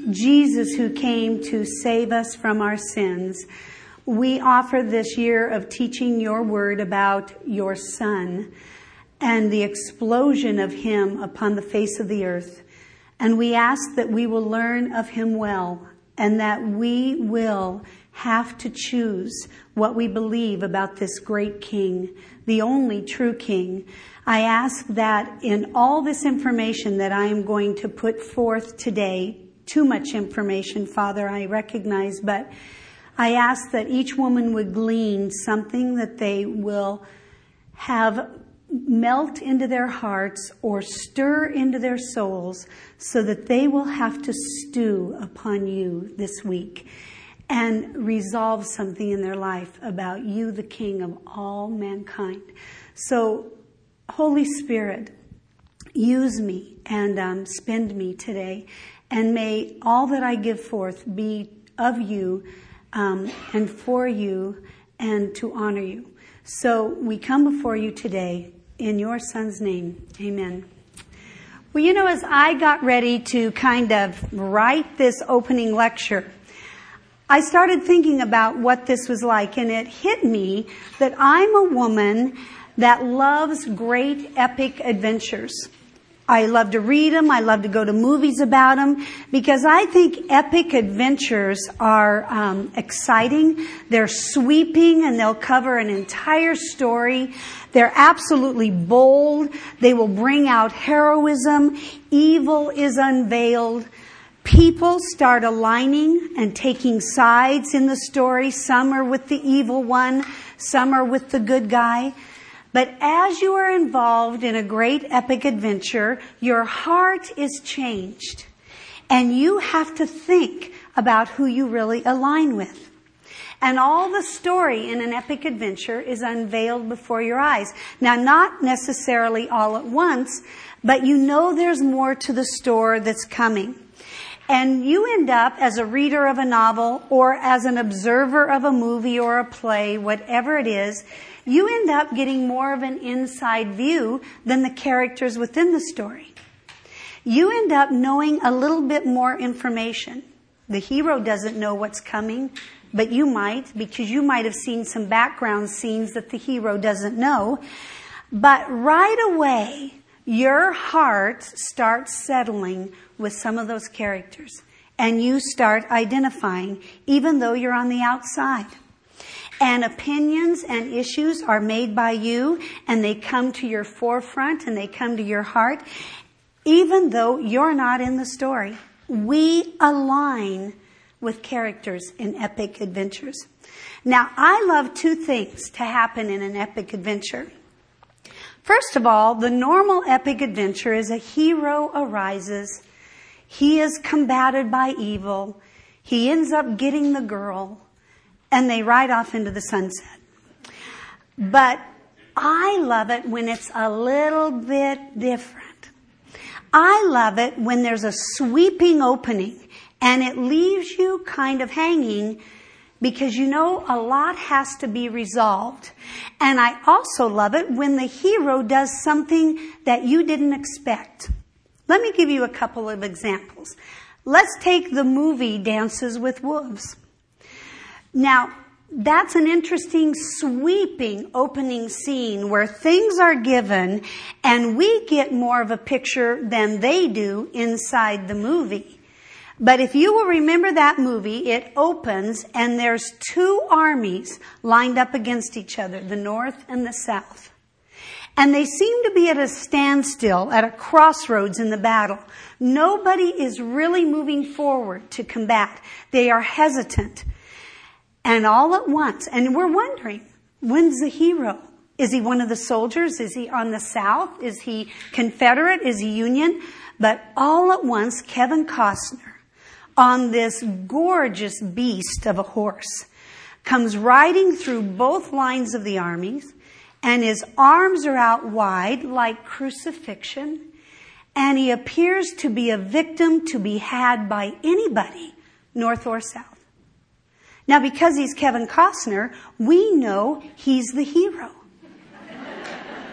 Jesus who came to save us from our sins, we offer this year of teaching your word about your Son and the explosion of him upon the face of the earth. And we ask that we will learn of him well and that we will have to choose what we believe about this great King, the only true King. I ask that in all this information that I am going to put forth today, too much information, Father, I recognize, but I ask that each woman would glean something that they will have melt into their hearts or stir into their souls so that they will have to stew upon you this week and resolve something in their life about you, the King of all mankind. So, Holy Spirit, use me and spend me today. And may all that I give forth be of you and for you and to honor you. So we come before you today in your Son's name. Amen. Well, you know, as I got ready to kind of write this opening lecture, I started thinking about what this was like, and it hit me that I'm a woman that loves great epic adventures. I love to read them. I love to go to movies about them because I think epic adventures are exciting. They're sweeping and they'll cover an entire story. They're absolutely bold. They will bring out heroism. Evil is unveiled. People start aligning and taking sides in the story. Some are with the evil one. Some are with the good guy. But as you are involved in a great epic adventure, your heart is changed. And you have to think about who you really align with. And all the story in an epic adventure is unveiled before your eyes. Now, not necessarily all at once, but you know there's more to the story that's coming. And you end up, as a reader of a novel or as an observer of a movie or a play, whatever it is, you end up getting more of an inside view than the characters within the story. You end up knowing a little bit more information. The hero doesn't know what's coming, but you might, because you might have seen some background scenes that the hero doesn't know. But right away, your heart starts settling with some of those characters. And you start identifying, even though you're on the outside. And opinions and issues are made by you, and they come to your forefront, and they come to your heart, even though you're not in the story. We align with characters in epic adventures. Now, I love two things to happen in an epic adventure. First of all, the normal epic adventure is a hero arises. He is combated by evil. He ends up getting the girl. And they ride off into the sunset. But I love it when it's a little bit different. I love it when there's a sweeping opening and it leaves you kind of hanging because you know a lot has to be resolved. And I also love it when the hero does something that you didn't expect. Let me give you a couple of examples. Let's take the movie Dances with Wolves. Now, that's an interesting, sweeping opening scene where things are given and we get more of a picture than they do inside the movie. But if you will remember that movie, it opens and there's two armies lined up against each other, the North and the South. And they seem to be at a standstill, at a crossroads in the battle. Nobody is really moving forward to combat. They are hesitant. And all at once, and we're wondering, when's the hero? Is he one of the soldiers? Is he on the South? Is he Confederate? Is he Union? But all at once, Kevin Costner, on this gorgeous beast of a horse, comes riding through both lines of the armies, and his arms are out wide like crucifixion, and he appears to be a victim to be had by anybody, North or South. Now, because he's Kevin Costner, we know he's the hero.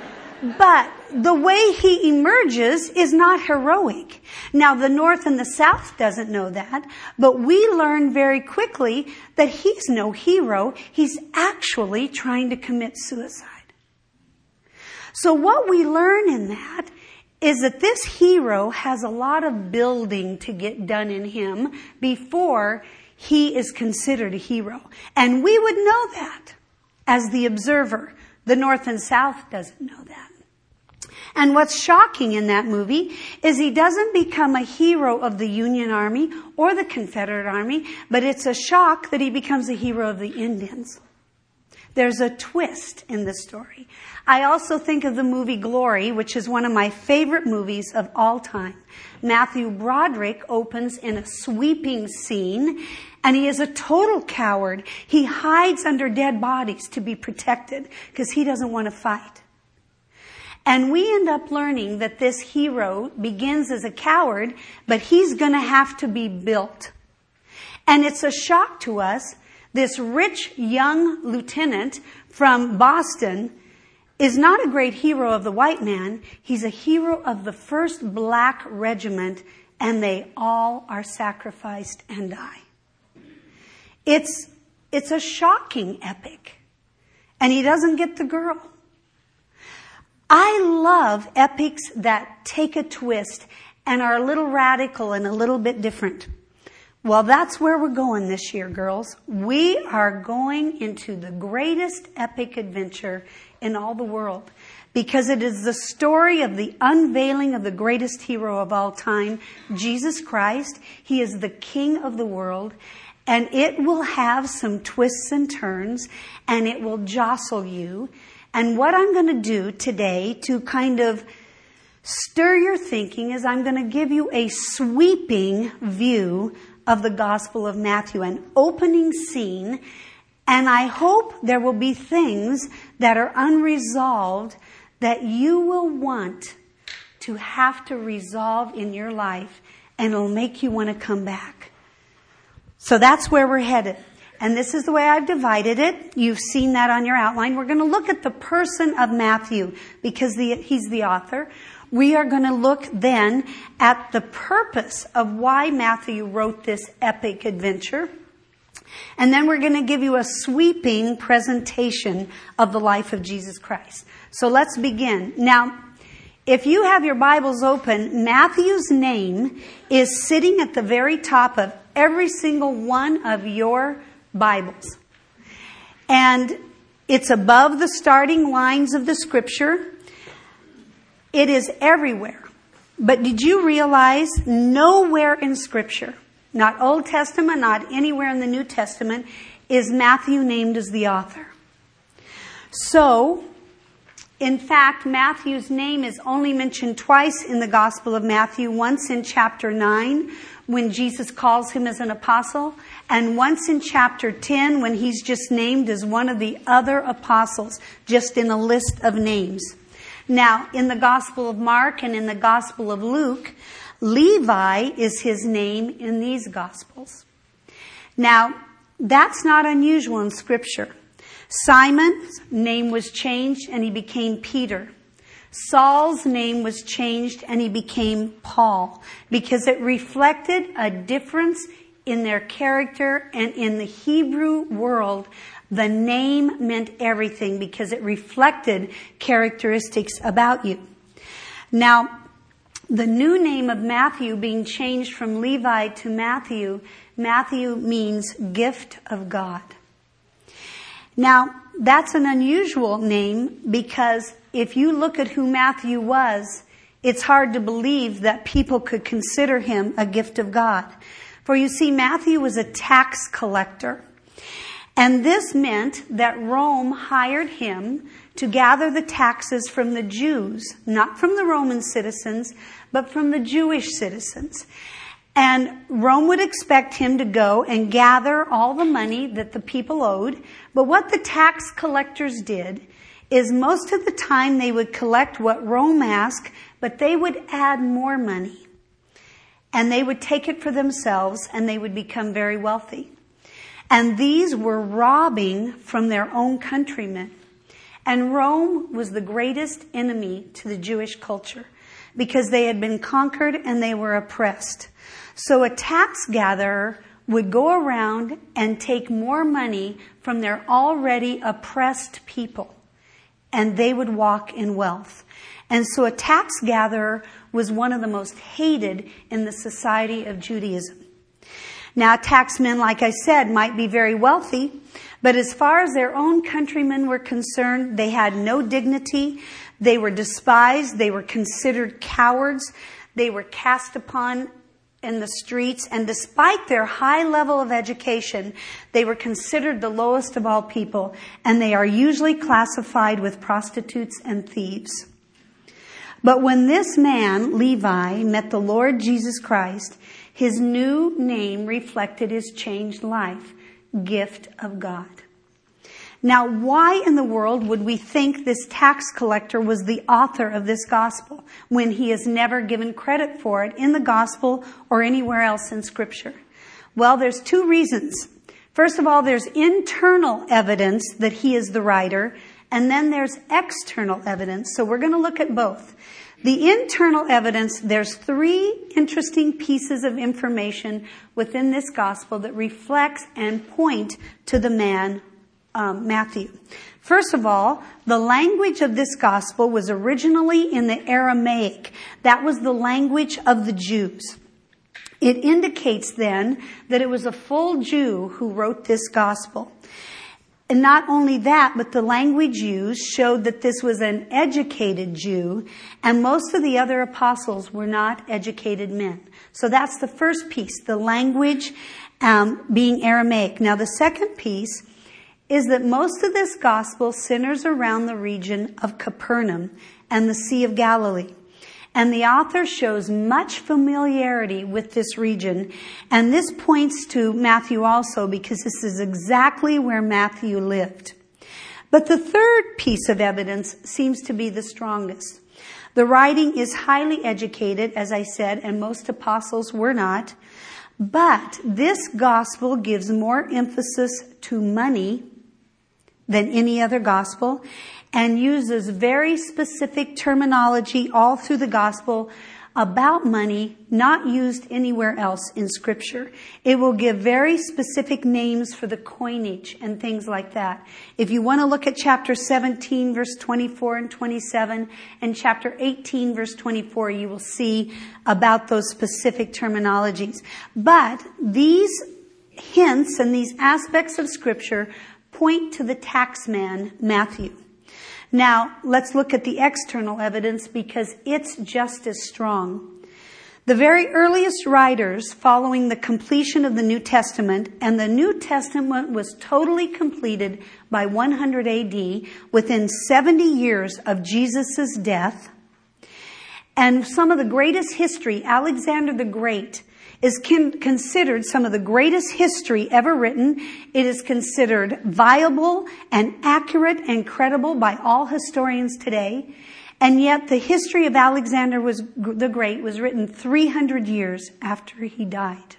But the way he emerges is not heroic. Now, the North and the South doesn't know that, but we learn very quickly that he's no hero. He's actually trying to commit suicide. So what we learn in that is that this hero has a lot of building to get done in him before he is considered a hero. And we would know that as the observer. The North and South doesn't know that. And what's shocking in that movie is he doesn't become a hero of the Union Army or the Confederate Army, but it's a shock that he becomes a hero of the Indians. There's a twist in the story. I also think of the movie Glory, which is one of my favorite movies of all time. Matthew Broderick opens in a sweeping scene, and he is a total coward. He hides under dead bodies to be protected because he doesn't want to fight. And we end up learning that this hero begins as a coward, but he's going to have to be built. And it's a shock to us. This rich young lieutenant from Boston is not a great hero of the white man. He's a hero of the 1st Black Regiment, and they all are sacrificed and die. It's a shocking epic. And he doesn't get the girl. I love epics that take a twist and are a little radical and a little bit different. Well, that's where we're going this year, girls. We are going into the greatest epic adventure in all the world because it is the story of the unveiling of the greatest hero of all time, Jesus Christ. He is the King of the world, and it will have some twists and turns, and it will jostle you. And what I'm going to do today to kind of stir your thinking is I'm going to give you a sweeping view of the Gospel of Matthew, an opening scene, and I hope there will be things that are unresolved that you will want to have to resolve in your life, and it'll make you want to come back. So that's where we're headed. And this is the way I've divided it. You've seen that on your outline. We're going to look at the person of Matthew because he's the author. We are going to look then at the purpose of why Matthew wrote this epic adventure. And then we're going to give you a sweeping presentation of the life of Jesus Christ. So let's begin. Now, if you have your Bibles open, Matthew's name is sitting at the very top of every single one of your Bibles. And it's above the starting lines of the scripture. It is everywhere. But did you realize nowhere in Scripture, not Old Testament, not anywhere in the New Testament, is Matthew named as the author? So, in fact, Matthew's name is only mentioned twice in the Gospel of Matthew. Once in chapter 9, when Jesus calls him as an apostle, and once in chapter 10, when he's just named as one of the other apostles, just in a list of names. Now, in the Gospel of Mark and in the Gospel of Luke, Levi is his name in these Gospels. Now, that's not unusual in Scripture. Simon's name was changed and he became Peter. Saul's name was changed and he became Paul because it reflected a difference in their character, and in the Hebrew world, the name meant everything because it reflected characteristics about you. Now, the new name of Matthew being changed from Levi to Matthew, Matthew means gift of God. Now, that's an unusual name because if you look at who Matthew was, it's hard to believe that people could consider him a gift of God. For you see, Matthew was a tax collector. And this meant that Rome hired him to gather the taxes from the Jews, not from the Roman citizens, but from the Jewish citizens. And Rome would expect him to go and gather all the money that the people owed. But what the tax collectors did is most of the time they would collect what Rome asked, but they would add more money. And they would take it for themselves and they would become very wealthy. And these were robbing from their own countrymen. And Rome was the greatest enemy to the Jewish culture because they had been conquered and they were oppressed. So a tax gatherer would go around and take more money from their already oppressed people, and they would walk in wealth. And so a tax gatherer was one of the most hated in the society of Judaism. Now, taxmen, like I said, might be very wealthy, but as far as their own countrymen were concerned, they had no dignity. They were despised. They were considered cowards. They were cast upon in the streets. And despite their high level of education, they were considered the lowest of all people. And they are usually classified with prostitutes and thieves. But when this man, Levi, met the Lord Jesus Christ, his new name reflected his changed life, gift of God. Now, why in the world would we think this tax collector was the author of this gospel when he has never given credit for it in the gospel or anywhere else in Scripture? Well, there's two reasons. First of all, there's internal evidence that he is the writer, and then there's external evidence. So we're going to look at both. The internal evidence, there's three interesting pieces of information within this gospel that reflects and point to the man Matthew. First of all, the language of this gospel was originally in the Aramaic. That was the language of the Jews. It indicates then that it was a full Jew who wrote this gospel. And not only that, but the language used showed that this was an educated Jew, and most of the other apostles were not educated men. So that's the first piece, the language being Aramaic. Now the second piece is that most of this gospel centers around the region of Capernaum and the Sea of Galilee. And the author shows much familiarity with this region. And this points to Matthew also because this is exactly where Matthew lived. But the third piece of evidence seems to be the strongest. The writing is highly educated, as I said, and most apostles were not. But this gospel gives more emphasis to money than any other gospel, and uses very specific terminology all through the gospel about money, not used anywhere else in Scripture. It will give very specific names for the coinage and things like that. If you want to look at chapter 17, verse 24 and 27, and chapter 18, verse 24, you will see about those specific terminologies. But these hints and these aspects of Scripture point to the taxman, Matthew. Now, let's look at the external evidence because it's just as strong. The very earliest writers following the completion of the New Testament, and the New Testament was totally completed by 100 AD, within 70 years of Jesus' death. And some of the greatest history, Alexander the Great, is considered some of the greatest history ever written. It is considered viable and accurate and credible by all historians today. And yet the history of Alexander the Great was written 300 years after he died.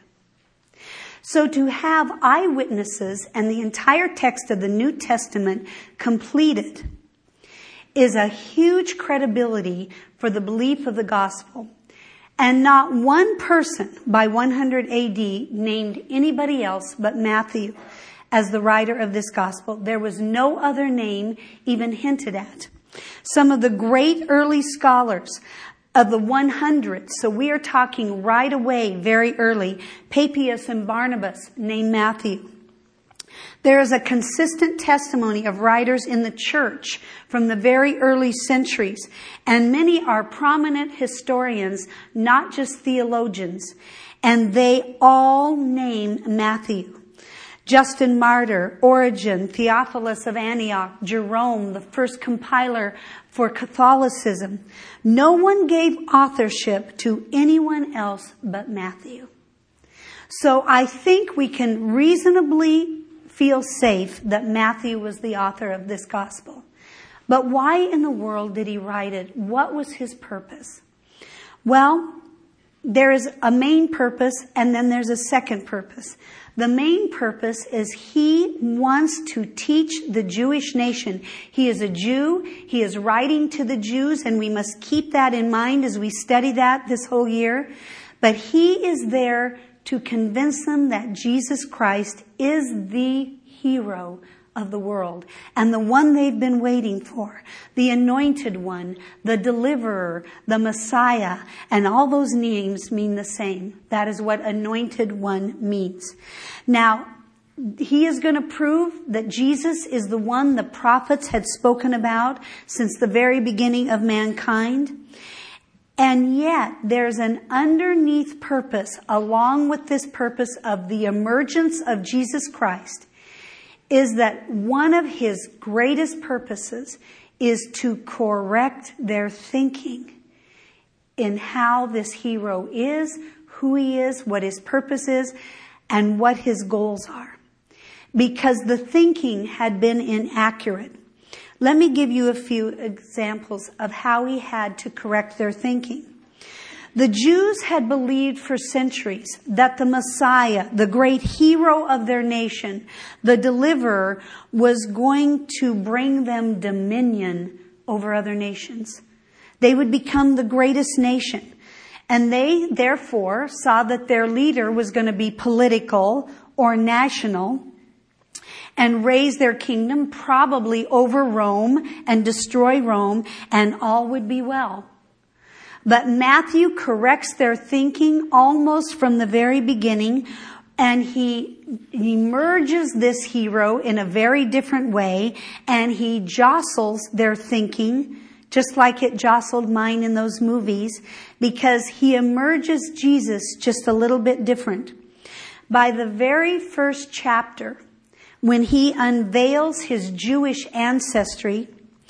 So to have eyewitnesses and the entire text of the New Testament completed is a huge credibility for the belief of the gospel. And not one person by 100 AD named anybody else but Matthew as the writer of this gospel. There was no other name even hinted at. Some of the great early scholars of the 100, so we are talking right away, very early, Papias and Barnabas named Matthew. There is a consistent testimony of writers in the church from the very early centuries, and many are prominent historians, not just theologians, and they all name Matthew. Justin Martyr, Origen, Theophilus of Antioch, Jerome, the first compiler for Catholicism. No one gave authorship to anyone else but Matthew. So I think we can reasonably feel safe that Matthew was the author of this gospel. But why in the world did he write it? What was his purpose? Well, there is a main purpose and then there's a second purpose. The main purpose is he wants to teach the Jewish nation. He is a Jew. He is writing to the Jews, and we must keep that in mind as we study that this whole year. But he is there to convince them that Jesus Christ is the hero of the world and the one they've been waiting for, the anointed one, the deliverer, the Messiah, and all those names mean the same. That is what anointed one means. Now, he is going to prove that Jesus is the one the prophets had spoken about since the very beginning of mankind. And yet, there's an underneath purpose along with this purpose of the emergence of Jesus Christ, is that one of his greatest purposes is to correct their thinking in how this hero is, who he is, what his purpose is, and what his goals are. Because the thinking had been inaccurate. Let me give you a few examples of how he had to correct their thinking. The Jews had believed for centuries that the Messiah, the great hero of their nation, the deliverer, was going to bring them dominion over other nations. They would become the greatest nation. And they, therefore, saw that their leader was going to be political or national and raise their kingdom, probably over Rome and destroy Rome, and all would be well. But Matthew corrects their thinking almost from the very beginning, and he emerges this hero in a very different way, and he jostles their thinking, just like it jostled mine in those movies, because he emerges Jesus just a little bit different. By the very first chapter, when he unveils his Jewish ancestry,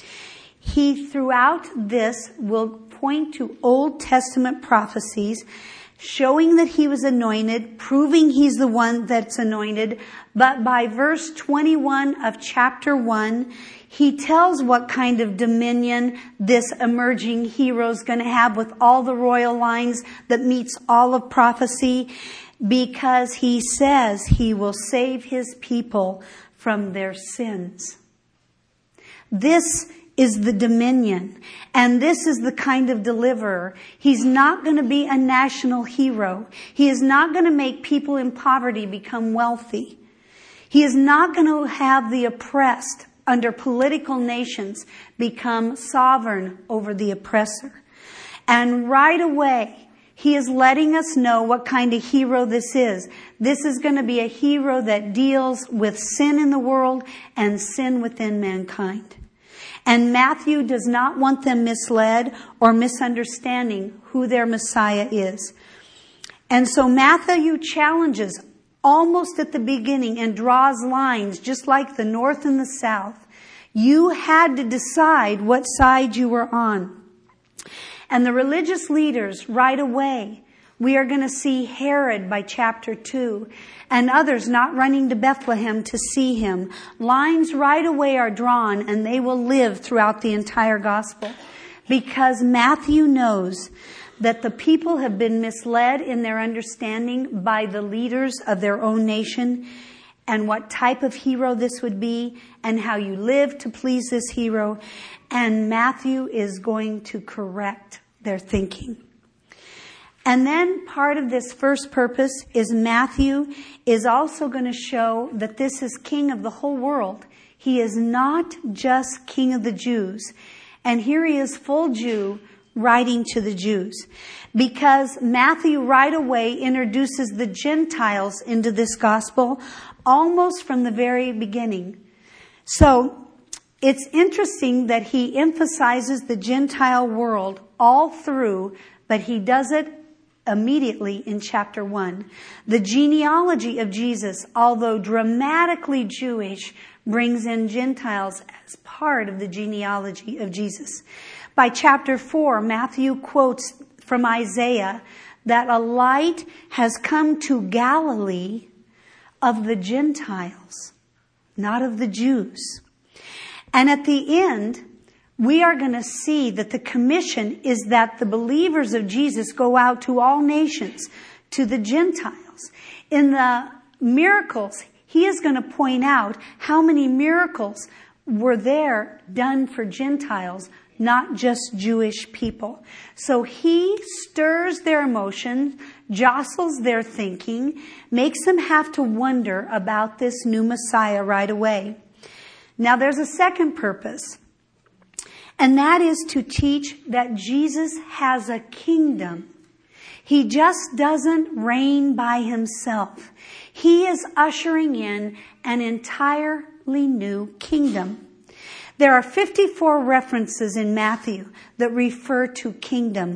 he throughout this will point to Old Testament prophecies showing that he was anointed, proving he's the one that's anointed. But by verse 21 of chapter 1, he tells what kind of dominion this emerging hero is going to have with all the royal lines that meets all of prophecy, because he says he will save his people from their sins. This is the dominion. And this is the kind of deliverer. He's not going to be a national hero. He is not going to make people in poverty become wealthy. He is not going to have the oppressed under political nations become sovereign over the oppressor. And right away, he is letting us know what kind of hero this is. This is going to be a hero that deals with sin in the world and sin within mankind. And Matthew does not want them misled or misunderstanding who their Messiah is. And so Matthew challenges almost at the beginning and draws lines just like the North and the South. You had to decide what side you were on. And the religious leaders right away, we are going to see Herod by chapter 2 and others not running to Bethlehem to see him. Lines right away are drawn, and they will live throughout the entire gospel, because Matthew knows that the people have been misled in their understanding by the leaders of their own nation, and what type of hero this would be and how you live to please this hero. And Matthew is going to correct their thinking. And then part of this first purpose is Matthew is also going to show that this is king of the whole world. He is not just king of the Jews. And here he is, full Jew, writing to the Jews. Because Matthew right away introduces the Gentiles into this gospel almost from the very beginning. So it's interesting that he emphasizes the Gentile world all through, but he does it immediately in chapter 1. The genealogy of Jesus, although dramatically Jewish, brings in Gentiles as part of the genealogy of Jesus. By chapter 4, Matthew quotes from Isaiah that a light has come to Galilee of the Gentiles, not of the Jews. And at the end, we are going to see that the commission is that the believers of Jesus go out to all nations, to the Gentiles. In the miracles, he is going to point out how many miracles were there done for Gentiles, not just Jewish people. So he stirs their emotions, jostles their thinking, makes them have to wonder about this new Messiah right away. Now there's a second purpose, and that is to teach that Jesus has a kingdom. He just doesn't reign by himself. He is ushering in an entirely new kingdom. There are 54 references in Matthew that refer to kingdom.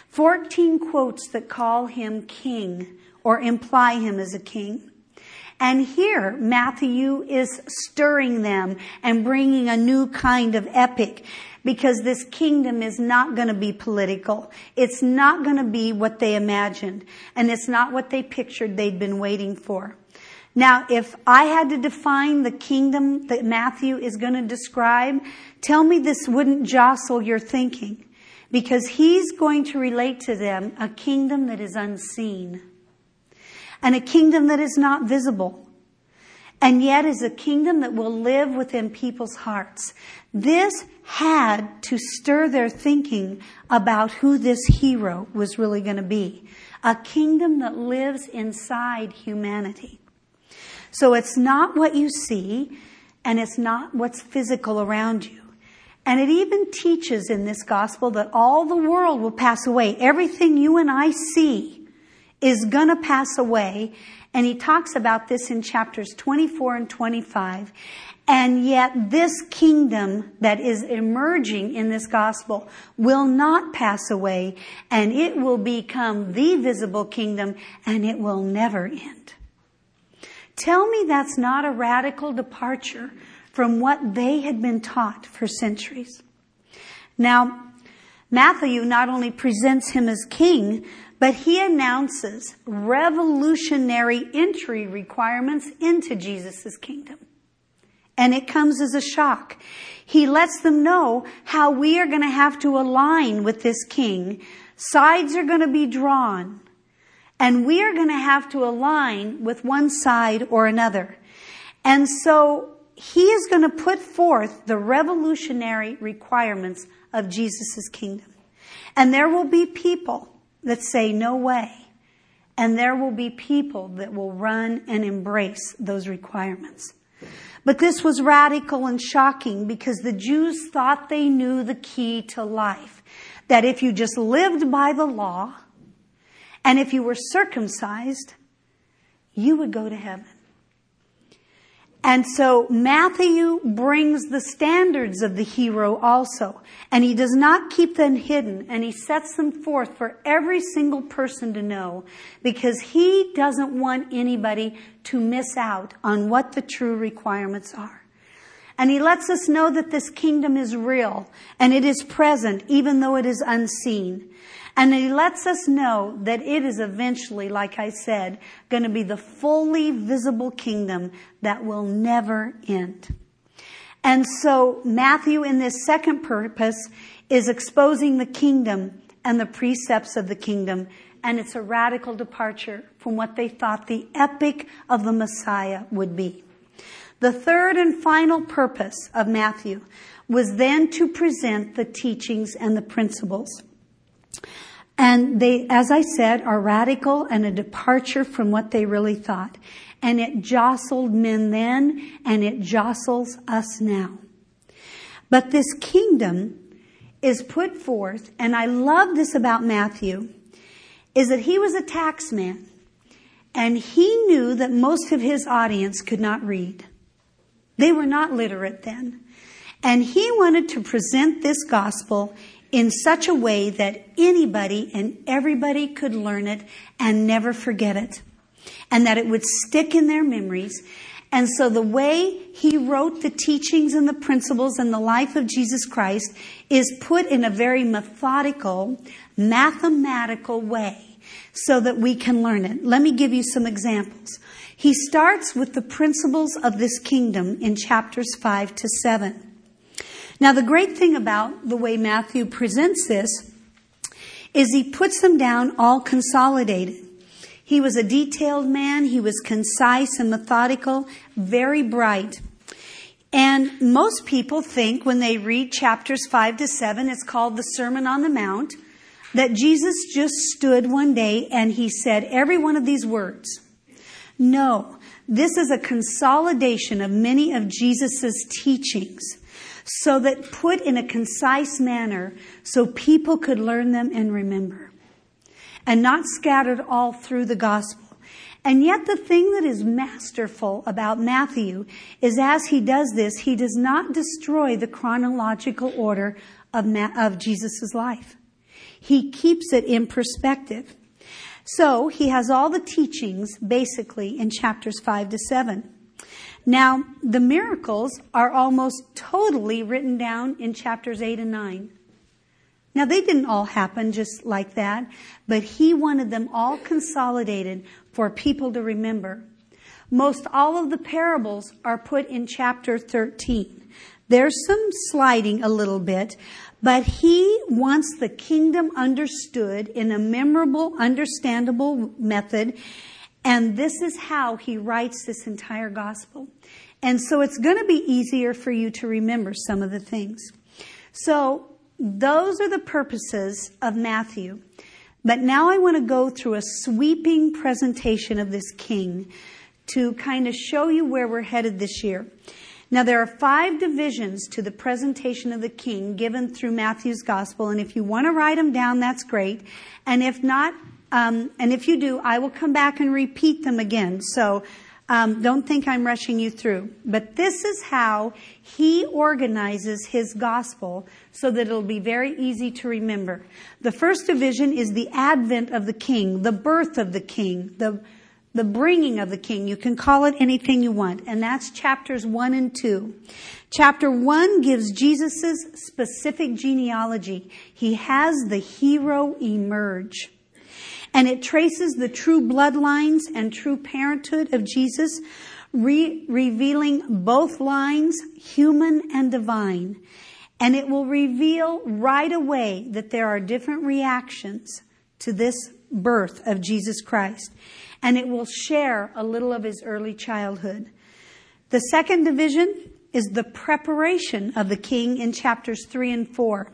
14 quotes that call him king or imply him as a king. And here, Matthew is stirring them and bringing a new kind of epic, because this kingdom is not going to be political. It's not going to be what they imagined. And it's not what they pictured they'd been waiting for. Now, if I had to define the kingdom that Matthew is going to describe, tell me this wouldn't jostle your thinking. Because he's going to relate to them a kingdom that is unseen. And a kingdom that is not visible. And yet is a kingdom that will live within people's hearts. This had to stir their thinking about who this hero was really going to be. A kingdom that lives inside humanity. So it's not what you see, and it's not what's physical around you. And it even teaches in this gospel that all the world will pass away. Everything you and I see is going to pass away. And he talks about this in chapters 24 and 25. And yet this kingdom that is emerging in this gospel will not pass away. And it will become the visible kingdom, and it will never end. Tell me that's not a radical departure from what they had been taught for centuries. Now, Matthew not only presents him as king, but he announces revolutionary entry requirements into Jesus' kingdom. And it comes as a shock. He lets them know how we are going to have to align with this king. Sides are going to be drawn. And we are going to have to align with one side or another. And so he is going to put forth the revolutionary requirements of Jesus' kingdom. And there will be people that say, no way. And there will be people that will run and embrace those requirements. But this was radical and shocking because the Jews thought they knew the key to life. That if you just lived by the law, and if you were circumcised, you would go to heaven. And so Matthew brings the standards of the hero also. And he does not keep them hidden. And he sets them forth for every single person to know. Because he doesn't want anybody to miss out on what the true requirements are. And he lets us know that this kingdom is real. And it is present even though it is unseen. And he lets us know that it is eventually, like I said, going to be the fully visible kingdom that will never end. And so Matthew, in this second purpose, is exposing the kingdom and the precepts of the kingdom. And it's a radical departure from what they thought the epic of the Messiah would be. The third and final purpose of Matthew was then to present the teachings and the principles. And they, as I said, are radical and a departure from what they really thought. And it jostled men then, and it jostles us now. But this kingdom is put forth, and I love this about Matthew, is that he was a tax man. And he knew that most of his audience could not read. They were not literate then. And he wanted to present this gospel in such a way that anybody and everybody could learn it and never forget it. And that it would stick in their memories. And so the way he wrote the teachings and the principles and the life of Jesus Christ is put in a very methodical, mathematical way so that we can learn it. Let me give you some examples. He starts with the principles of this kingdom in chapters 5 to 7. Now, the great thing about the way Matthew presents this is he puts them down all consolidated. He was a detailed man. He was concise and methodical, very bright. And most people think when they read chapters 5 to 7, it's called the Sermon on the Mount, that Jesus just stood one day and he said every one of these words. No, this is a consolidation of many of Jesus's teachings, so that put in a concise manner so people could learn them and remember, and not scattered all through the gospel. And yet the thing that is masterful about Matthew is as he does this, he does not destroy the chronological order of Jesus' life. He keeps it in perspective. So he has all the teachings basically in chapters 5 to 7. Now, the miracles are almost totally written down in chapters 8 and 9. Now, they didn't all happen just like that, but he wanted them all consolidated for people to remember. Most all of the parables are put in chapter 13. There's some sliding a little bit, but he wants the kingdom understood in a memorable, understandable method, and this is how he writes this entire gospel. And so it's going to be easier for you to remember some of the things. So those are the purposes of Matthew. But now I want to go through a sweeping presentation of this king to kind of show you where we're headed this year. Now, there are 5 divisions to the presentation of the king given through Matthew's gospel. And if you want to write them down, that's great. And if not, and if you do, I will come back and repeat them again. So don't think I'm rushing you through. But this is how he organizes his gospel so that it'll be very easy to remember. The first division is the advent of the king, the birth of the king, the bringing of the king. You can call it anything you want. And that's chapters 1 and 2. Chapter 1 gives Jesus' specific genealogy. He has the hero emerge. And it traces the true bloodlines and true parenthood of Jesus, revealing both lines, human and divine. And it will reveal right away that there are different reactions to this birth of Jesus Christ. And it will share a little of his early childhood. The second division is the preparation of the king in chapters 3 and 4.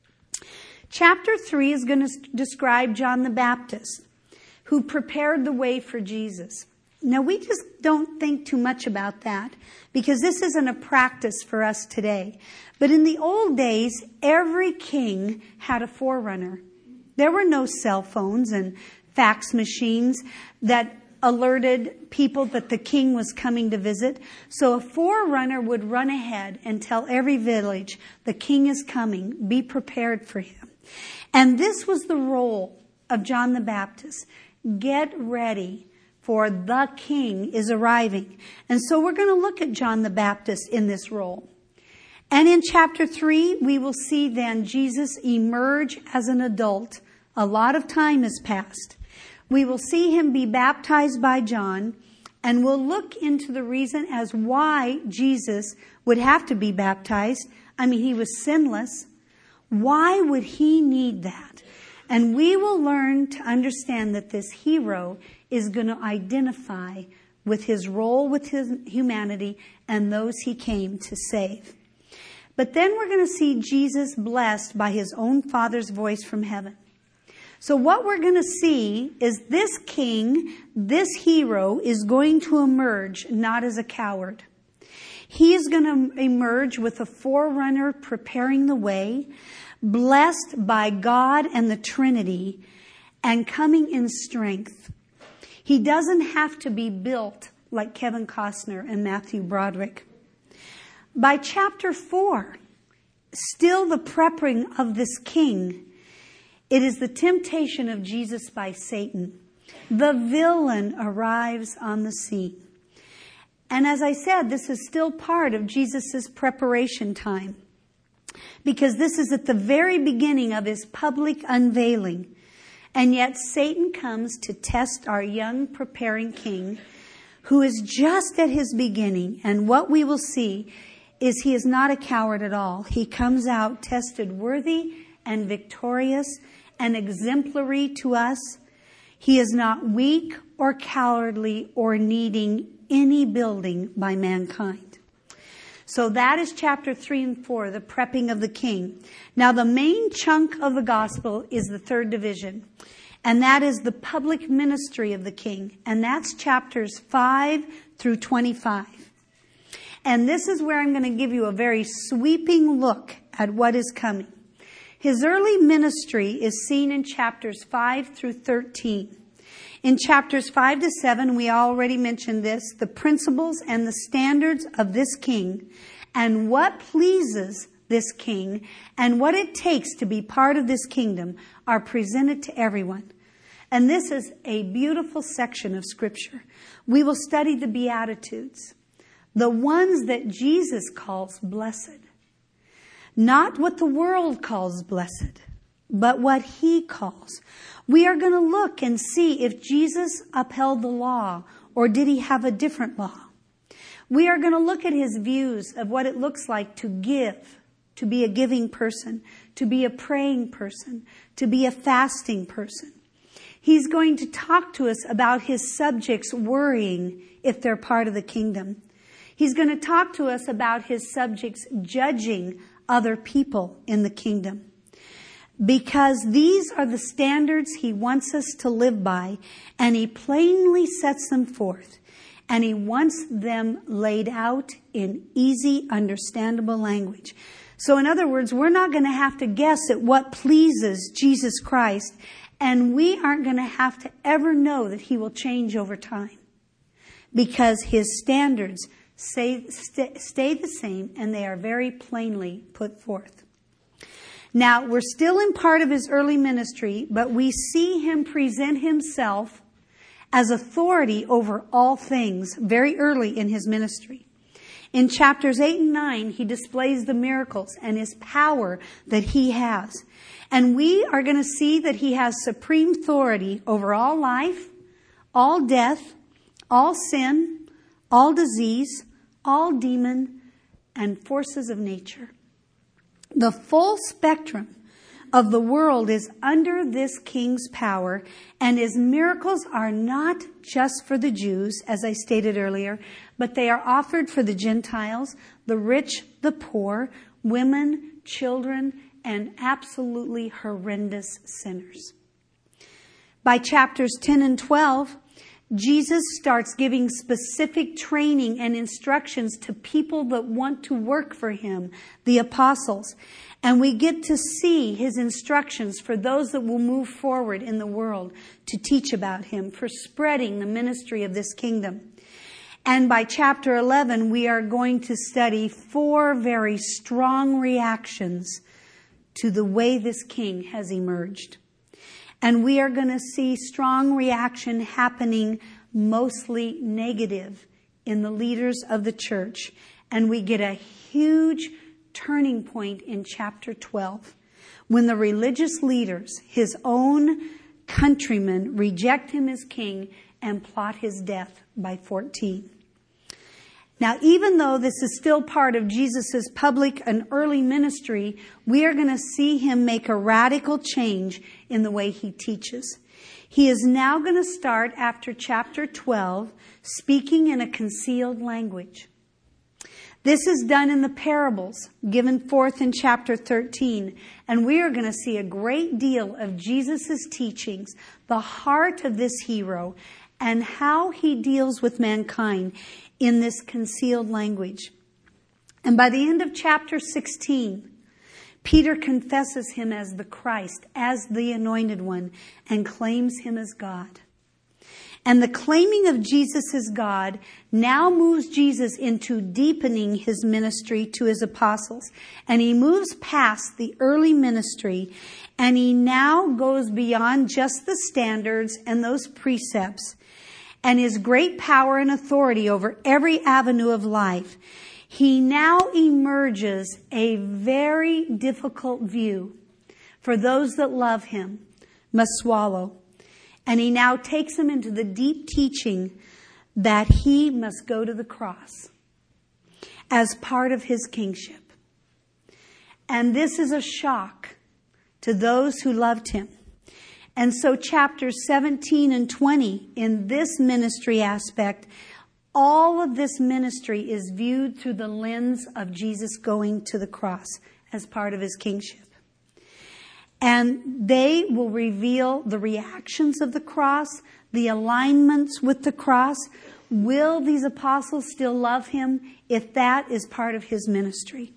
Chapter 3 is going to describe John the Baptist, who prepared the way for Jesus. Now, we just don't think too much about that because this isn't a practice for us today. But in the old days, every king had a forerunner. There were no cell phones and fax machines that alerted people that the king was coming to visit. So a forerunner would run ahead and tell every village, the king is coming, be prepared for him. And this was the role of John the Baptist. Get ready, for the king is arriving. And so we're going to look at John the Baptist in this role. And in chapter 3, we will see then Jesus emerge as an adult. A lot of time has passed. We will see him be baptized by John, and we'll look into the reason as why Jesus would have to be baptized. I mean, he was sinless. Why would he need that? And we will learn to understand that this hero is going to identify with his role with his humanity and those he came to save. But then we're going to see Jesus blessed by his own Father's voice from heaven. So what we're going to see is this king, this hero, is going to emerge not as a coward. He is going to emerge with a forerunner preparing the way, blessed by God and the Trinity, and coming in strength. He doesn't have to be built like Kevin Costner and Matthew Broderick. By chapter 4, still the preparing of this king, it is the temptation of Jesus by Satan. The villain arrives on the scene. And as I said, this is still part of Jesus' preparation time, because this is at the very beginning of his public unveiling. And yet Satan comes to test our young preparing king, who is just at his beginning. And what we will see is he is not a coward at all. He comes out tested worthy and victorious and exemplary to us. He is not weak or cowardly or needing any building by mankind. So that is chapter 3 and 4, the prepping of the king. Now the main chunk of the gospel is the third division, and that is the public ministry of the king. And that's chapters 5 through 25. And this is where I'm going to give you a very sweeping look at what is coming. His early ministry is seen in chapters 5 through 13. In chapters 5 to 7, we already mentioned this, the principles and the standards of this king and what pleases this king and what it takes to be part of this kingdom are presented to everyone. And this is a beautiful section of Scripture. We will study the Beatitudes, the ones that Jesus calls blessed. Not what the world calls blessed, but what he calls. We are going to look and see if Jesus upheld the law or did he have a different law. We are going to look at his views of what it looks like to give, to be a giving person, to be a praying person, to be a fasting person. He's going to talk to us about his subjects worrying if they're part of the kingdom. He's going to talk to us about his subjects judging other people in the kingdom. Because these are the standards he wants us to live by, and he plainly sets them forth. And he wants them laid out in easy, understandable language. So in other words, we're not going to have to guess at what pleases Jesus Christ, and we aren't going to have to ever know that he will change over time. Because his standards stay the same, and they are very plainly put forth. Now, we're still in part of his early ministry, but we see him present himself as authority over all things very early in his ministry. In chapters 8 and 9, he displays the miracles and his power that he has. And we are going to see that he has supreme authority over all life, all death, all sin, all disease, all demon, and forces of nature. The full spectrum of the world is under this king's power, and his miracles are not just for the Jews, as I stated earlier, but they are offered for the Gentiles, the rich, the poor, women, children, and absolutely horrendous sinners. By chapters 10 and 12, Jesus starts giving specific training and instructions to people that want to work for him, the apostles. And we get to see his instructions for those that will move forward in the world to teach about him, for spreading the ministry of this kingdom. And by chapter 11, we are going to study 4 very strong reactions to the way this king has emerged. And we are going to see strong reaction happening mostly negative in the leaders of the church. And we get a huge turning point in chapter 12 when the religious leaders, his own countrymen, reject him as king and plot his death by 14. Now, even though this is still part of Jesus' public and early ministry, we are going to see him make a radical change in the way he teaches. He is now going to start, after chapter 12, speaking in a concealed language. This is done in the parables given forth in chapter 13. And we are going to see a great deal of Jesus' teachings, the heart of this hero, and how he deals with mankind in this concealed language. And by the end of chapter 16, Peter confesses him as the Christ, as the anointed one, and claims him as God. And the claiming of Jesus as God now moves Jesus into deepening his ministry to his apostles. And he moves past the early ministry, and he now goes beyond just the standards and those precepts and his great power and authority over every avenue of life. He now emerges a very difficult view for those that love him must swallow. And he now takes them into the deep teaching that he must go to the cross. as part of his kingship. And this is a shock to those who loved him. And so chapters 17 and 20 in this ministry aspect, all of this ministry is viewed through the lens of Jesus going to the cross as part of his kingship. And they will reveal the reactions of the cross, the alignments with the cross. Will these apostles still love him if that is part of his ministry?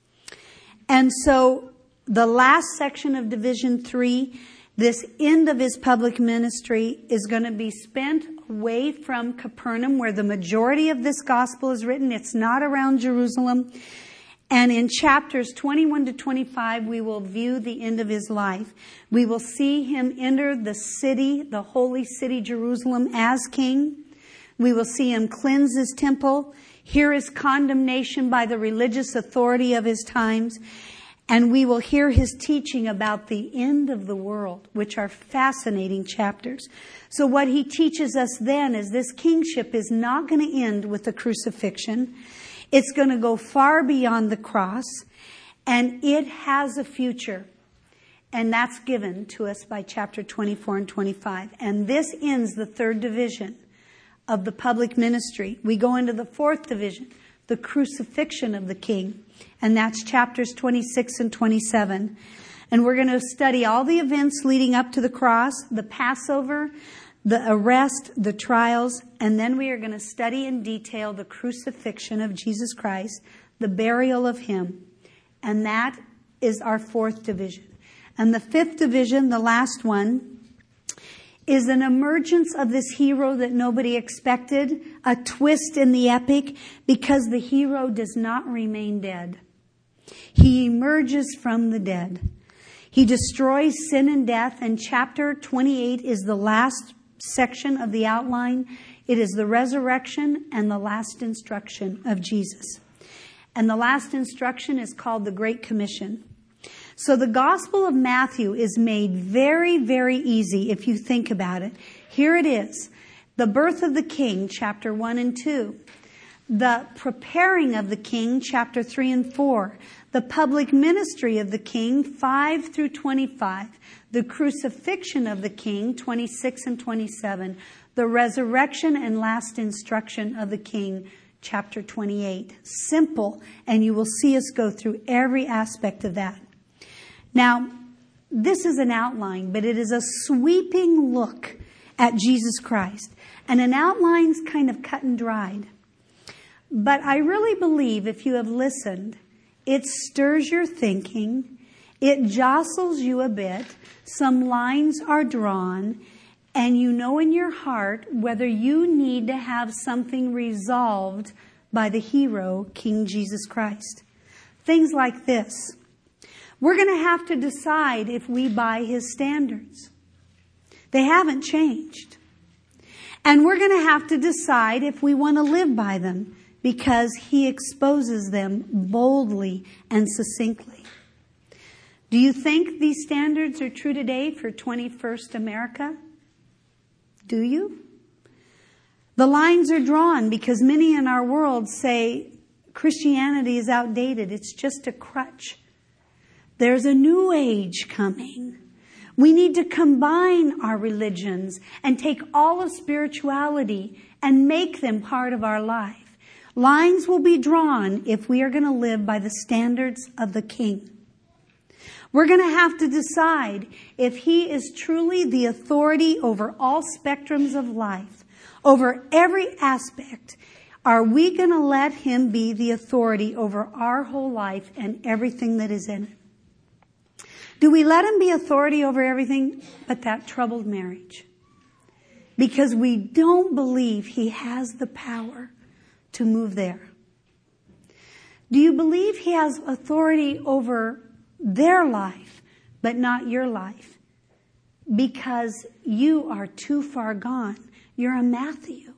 And so the last section of Division 3, this end of his public ministry, is going to be spent away from Capernaum, where the majority of this gospel is written. It's not around Jerusalem. And in chapters 21 to 25, we will view the end of his life. We will see him enter the city, the holy city, Jerusalem, as king. We will see him cleanse his temple, hear his condemnation by the religious authority of his times, and we will hear his teaching about the end of the world, which are fascinating chapters. So what he teaches us then is this kingship is not going to end with the crucifixion. It's going to go far beyond the cross, and it has a future. And that's given to us by chapter 24 and 25. And this ends the third division of the public ministry. We go into the fourth division, the crucifixion of the king. And that's chapters 26 and 27. And we're going to study all the events leading up to the cross, the Passover, the arrest, the trials, and then we are going to study in detail the crucifixion of Jesus Christ, the burial of him. And that is our fourth division. And the fifth division, the last one, is an emergence of this hero that nobody expected, a twist in the epic, because the hero does not remain dead. He emerges from the dead. He destroys sin and death, and chapter 28 is the last section of the outline. It is the resurrection and the last instruction of Jesus. And the last instruction is called the Great Commission. So the Gospel of Matthew is made very, very easy if you think about it. Here it is. The birth of the King, chapter 1 and 2. The preparing of the King, chapter 3 and 4. The public ministry of the King, 5 through 25. The crucifixion of the King, 26 and 27. The resurrection and last instruction of the King, chapter 28. Simple, and you will see us go through every aspect of that. Now, this is an outline, but it is a sweeping look at Jesus Christ. And an outline's kind of cut and dried. But I really believe if you have listened, it stirs your thinking, it jostles you a bit, some lines are drawn, and you know in your heart whether you need to have something resolved by the hero, King Jesus Christ. Things like this. We're going to have to decide if we buy his standards. They haven't changed. And we're going to have to decide if we want to live by them, because he exposes them boldly and succinctly. Do you think these standards are true today for 21st America? Do you? The lines are drawn because many in our world say Christianity is outdated. It's just a crutch. There's a new age coming. We need to combine our religions and take all of spirituality and make them part of our life. Lines will be drawn if we are going to live by the standards of the King. We're going to have to decide if he is truly the authority over all spectrums of life, over every aspect. Are we going to let him be the authority over our whole life and everything that is in it? Do we let him be authority over everything but that troubled marriage? Because we don't believe he has the power to move there. Do you believe he has authority over their life, but not your life? Because you are too far gone. You're a Matthew.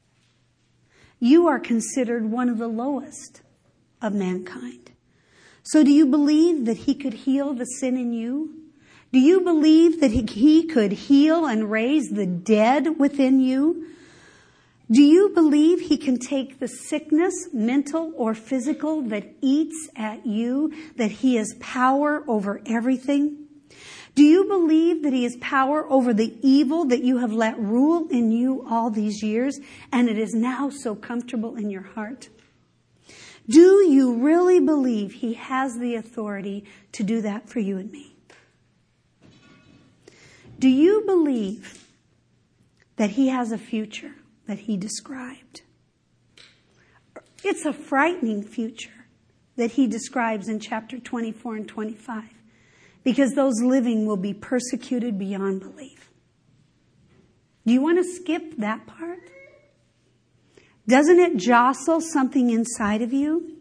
You are considered one of the lowest of mankind. So do you believe that he could heal the sin in you? Do you believe that he could heal and raise the dead within you? Do you believe he can take the sickness, mental or physical, that eats at you, that he has power over everything? Do you believe that he has power over the evil that you have let rule in you all these years, and it is now so comfortable in your heart? Do you really believe he has the authority to do that for you and me? Do you believe that he has a future that he described? It's a frightening future that he describes in chapter 24 and 25, because those living will be persecuted beyond belief. Do you want to skip that part? Doesn't it jostle something inside of you?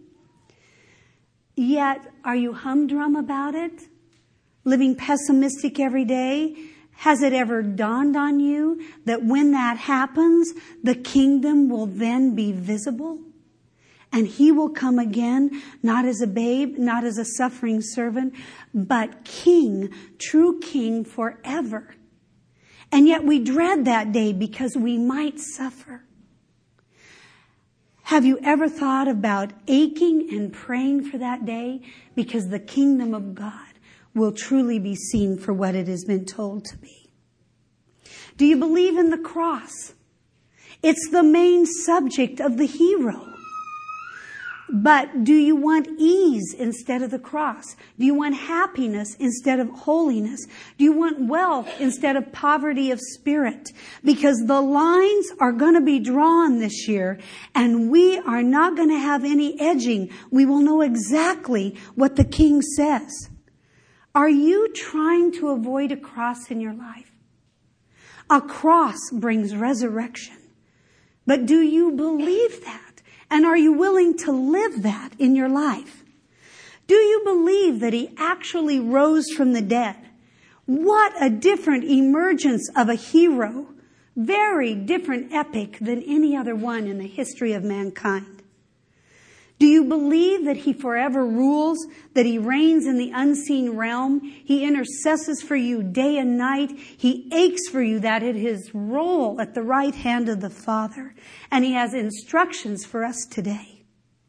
Yet, are you humdrum about it? Living pessimistic every day? Has it ever dawned on you that when that happens, the kingdom will then be visible? And he will come again, not as a babe, not as a suffering servant, but king, true king forever. And yet we dread that day because we might suffer. Have you ever thought about aching and praying for that day? Because the kingdom of God will truly be seen for what it has been told to be. Do you believe in the cross? It's the main subject of the hero. But do you want ease instead of the cross? Do you want happiness instead of holiness? Do you want wealth instead of poverty of spirit? Because the lines are going to be drawn this year, and we are not going to have any edging. We will know exactly what the King says. Are you trying to avoid a cross in your life? A cross brings resurrection. But do you believe that? And are you willing to live that in your life? Do you believe that he actually rose from the dead? What a different emergence of a hero. Very different epic than any other one in the history of mankind. Do you believe that he forever rules, that he reigns in the unseen realm? He intercesses for you day and night. He aches for you, that it is his role at the right hand of the Father. And he has instructions for us today.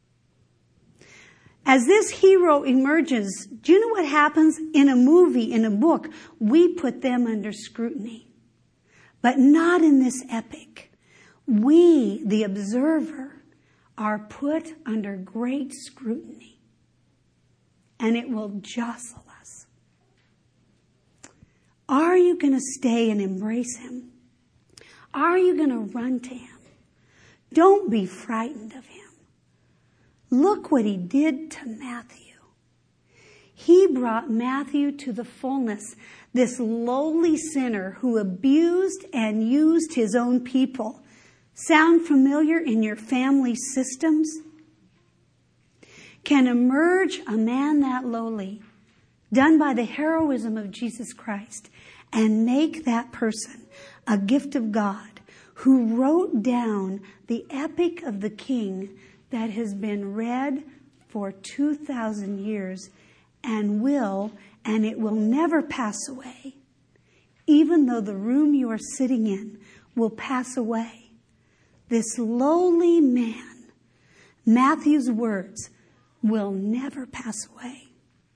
As this hero emerges, do you know what happens in a movie, in a book? We put them under scrutiny. But not in this epic. We, the observer, are put under great scrutiny, and it will jostle us. Are you going to stay and embrace him? Are you going to run to him? Don't be frightened of him. Look what he did to Matthew. He brought Matthew to the fullness, this lowly sinner who abused and used his own people. Sound familiar in your family systems? Can emerge a man that lowly, done by the heroism of Jesus Christ, and make that person a gift of God, who wrote down the epic of the King that has been read for 2,000 years and it will never pass away, even though the room you are sitting in will pass away. This lowly man, Matthew's words, will never pass away.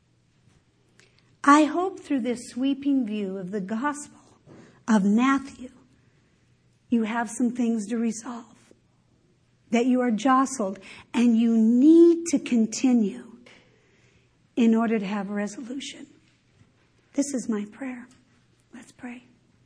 I hope through this sweeping view of the gospel of Matthew, you have some things to resolve, that you are jostled, and you need to continue in order to have resolution. This is my prayer. Let's pray.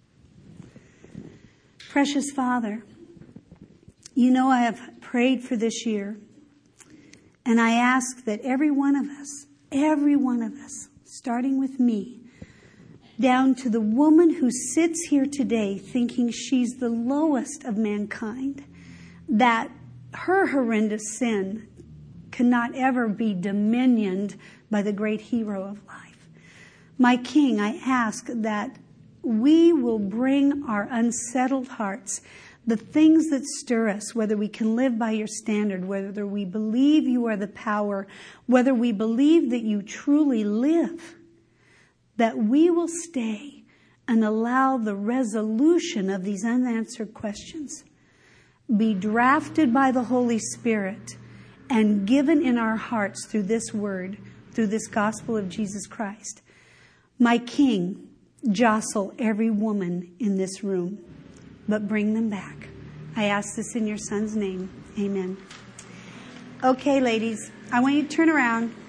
Precious Father, you know I have prayed for this year, and I ask that every one of us, starting with me, down to the woman who sits here today thinking she's the lowest of mankind, that her horrendous sin cannot ever be dominioned by the great hero of life. My King, I ask that we will bring our unsettled hearts, the things that stir us, whether we can live by your standard, whether we believe you are the power, whether we believe that you truly live, that we will stay and allow the resolution of these unanswered questions. be drafted by the Holy Spirit and given in our hearts through this word, through this gospel of Jesus Christ. My King, jostle every woman in this room, but bring them back. I ask this in your Son's name. Amen. Okay, ladies, I want you to turn around.